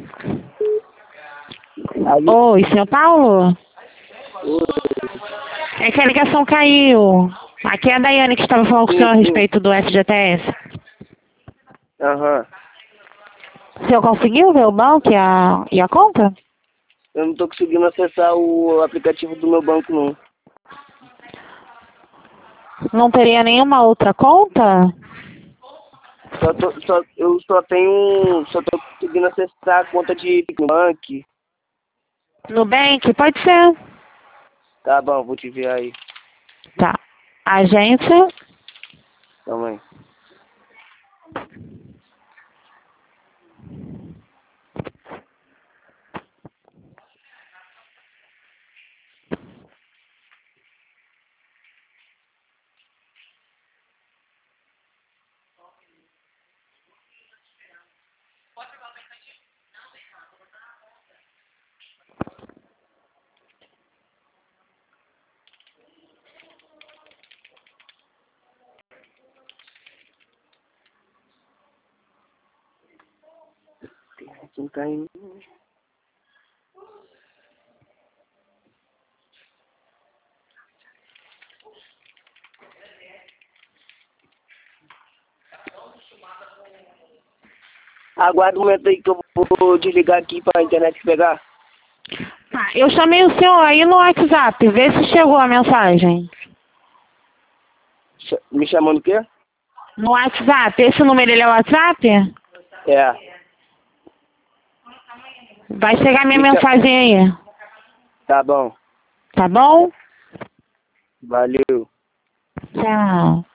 Aí, Oi, senhor Paulo? oi, É que a ligação caiu. Aqui é a Daiane que estava falando com o senhor a sim, sim. respeito do FGTS. Aham. O senhor conseguiu ver o banco e a conta? Eu não tô conseguindo acessar o aplicativo do meu banco, não. Não teria nenhuma outra conta? Eu só tô conseguindo acessar a conta de Bank. Nubank? Pode ser. Tá bom, vou te ver aí. Tá. Agência? Calma aí. Não tá indo. Aguarda um momento aí que eu vou desligar aqui pra internet pegar. Tá. Eu chamei o senhor aí no WhatsApp. Vê se chegou a mensagem. Me chamando o quê? No WhatsApp. Esse número ele é o WhatsApp? É. Vai chegar minha Me cha... mensagem aí. Tá bom. Tá bom? Valeu. Tchau.